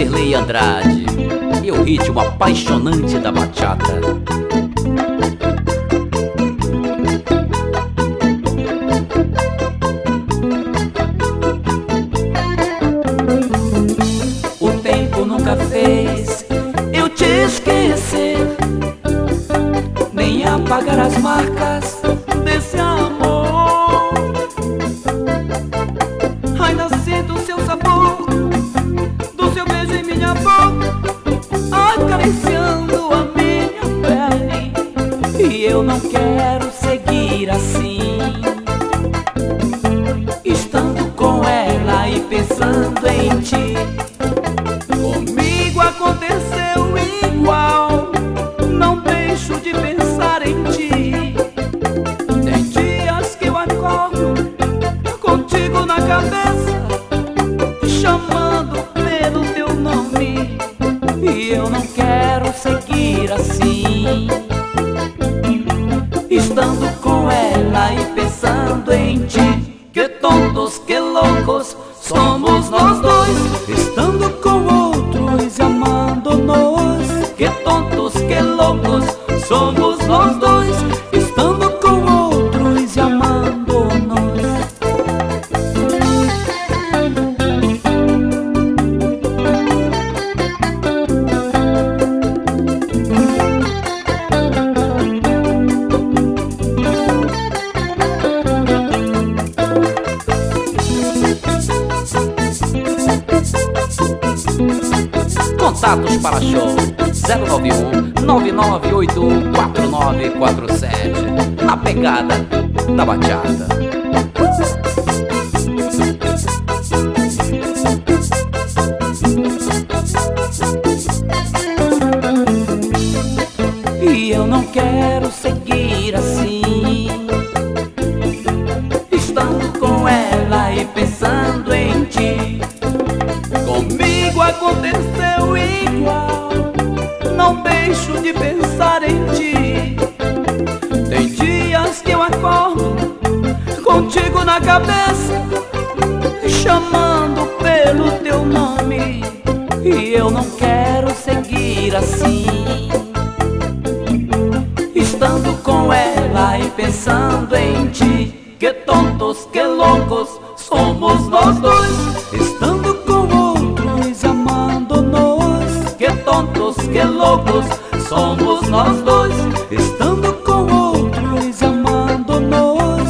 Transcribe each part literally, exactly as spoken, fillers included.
Vanderlei Andrade e o ritmo apaixonante da bachata. O tempo nunca fez eu te esquecer, nem apagar as marcas desse amor. Ainda sinto o seu sabor, do seu beijo em minha boca, acariciando a minha pele. E eu não quero seguir assim, estando com ela e pensando em ti. Comigo aconteceu igual, não deixo de pensar em ti. Tem dias que eu acordo contigo na cabeça, chamando pelo teu nome. E eu não quero seguir assim, estando com ela e pensando em ti. Que tontos, que loucos somos nós dois, estando com outros e amando-nos. Que tontos, que loucos somos nós dois, estando com outros e amando-nos. Contatos para show zero nove um nove nove oito um quatro nove quatro sete. Na pegada da bachata. E eu não quero seguir assim, estando com ela e pensando em ti. Comigo aconteceu igual, não deixo de pensar em ti. Tem dias que eu acordo contigo na cabeça, chamando pelo teu nome. E eu não quero seguir assim, estando com ela e pensando em ti. Que tontos, que loucos somos nós dois, estando com outros e amando-nos. Que tontos, que loucos somos nós dois, estando com outros e amando-nos.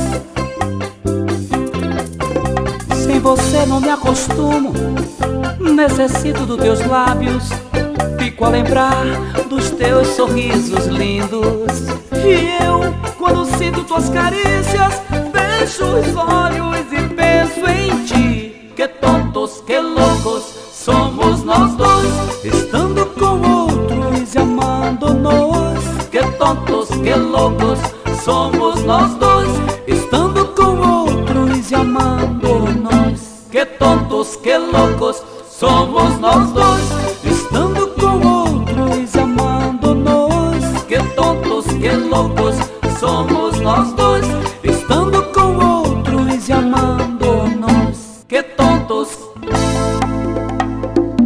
Sem você não me acostumo, necessito dos teus lábios, fico a lembrar dos teus sorrisos lindos. E eu, quando sinto tuas carícias, fecho os olhos e penso em ti. Que tontos, que loucos somos nós dois, estando com outros e amando-nos. Que tontos, que loucos somos nós dois, estando com outros e amando-nos. Que tontos,